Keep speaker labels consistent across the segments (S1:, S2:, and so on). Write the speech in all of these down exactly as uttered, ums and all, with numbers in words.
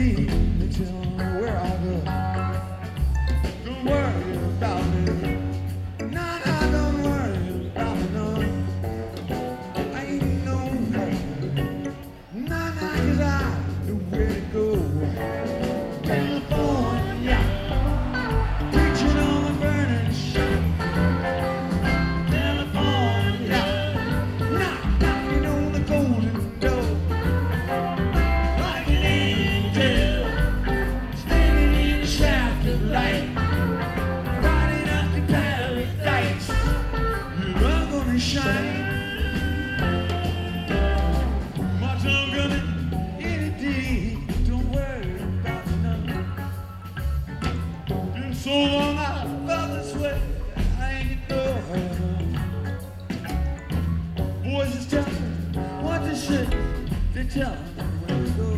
S1: need to tell me where I go. Don't worry about me. No, no, don't worry about me, no. I ain't no hurry. No, no, 'cause I know where to go. California, preaching on the burning shore. California, knock, knocking on the golden door. Like an angel, standing in the shaft of light, riding up to paradise. You're all gonna shine. My tongue coming in a deed. Don't worry about nothing. Been so long I felt this way. I ain't no hurry. Voices tell me what to say. They tell me where to go.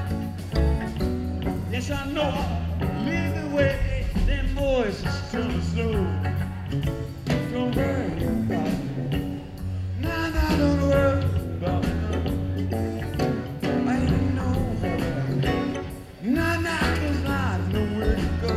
S1: Yes, I know I'll lead the way. Them voices tell me slow. Don't worry about me. Nah, nah, don't worry about me. I ain't no hurry. Nah, nah, 'cause I know where to go.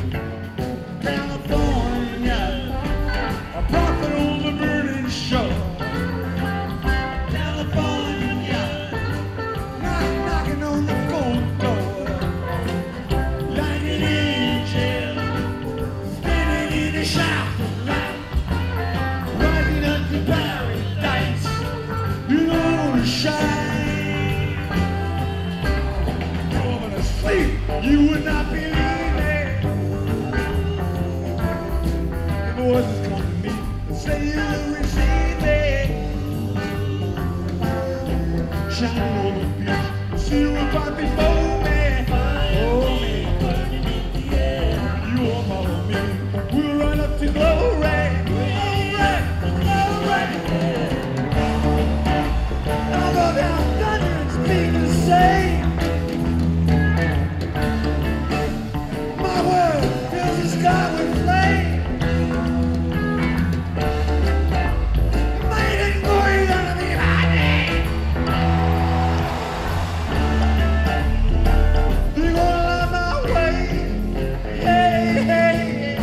S1: California, a prophet on the burning shore. California, knock, knocking on the cold door. Like an angel, spinning in a shaft of light, riding up to paradise. You know to shine. You're gonna sleep, you would not believe me. The voices come to me and say you receive me. Shining on the beach, see you right before me. Oh, me. You won't follow me. We'll run up to glory. Glory, glory. I'll go down thunder and speak the same. My word fills the sky with flame. Might and glory gonna be my name. You gonna light my way. Hey, hey, hey.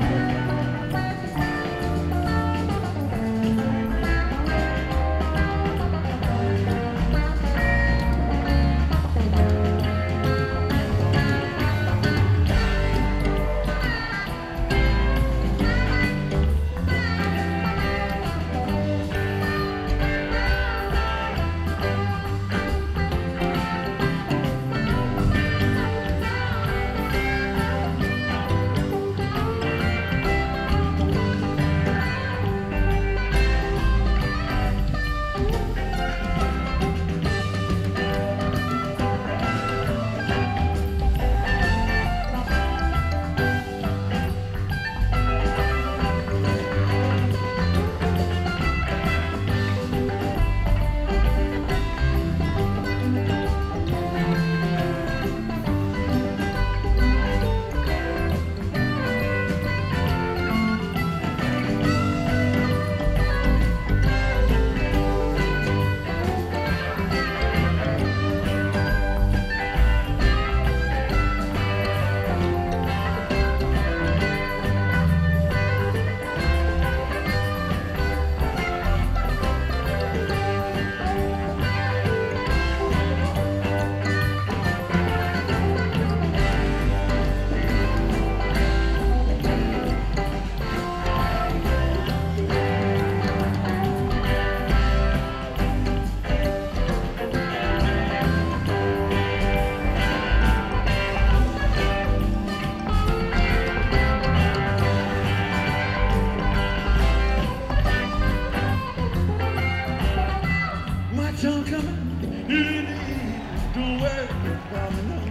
S1: Don't come in, don't worry about me, no.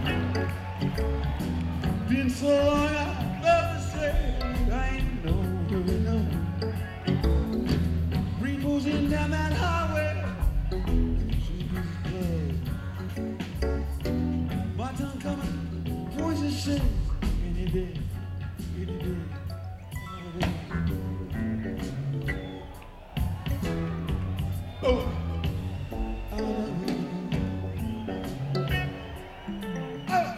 S1: Been so long, I love to say I ain't no hurry, no. Rainbows in down that highway, my tongue coming, voices sing, any day, any day. Oh. Oh.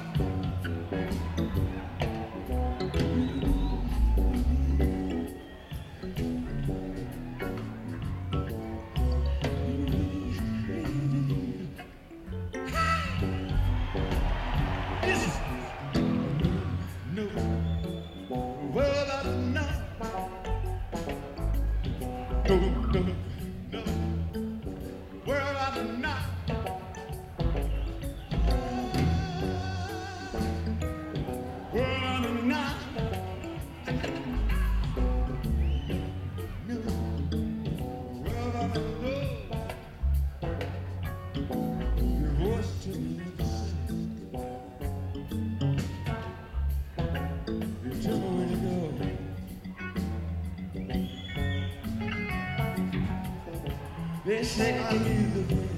S1: They say I lead the way.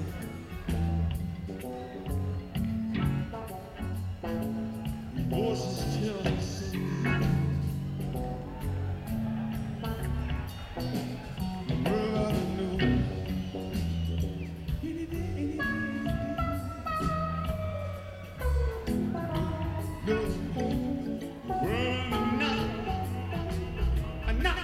S1: Voices tell me so. The world ought to know. The world enough, enough.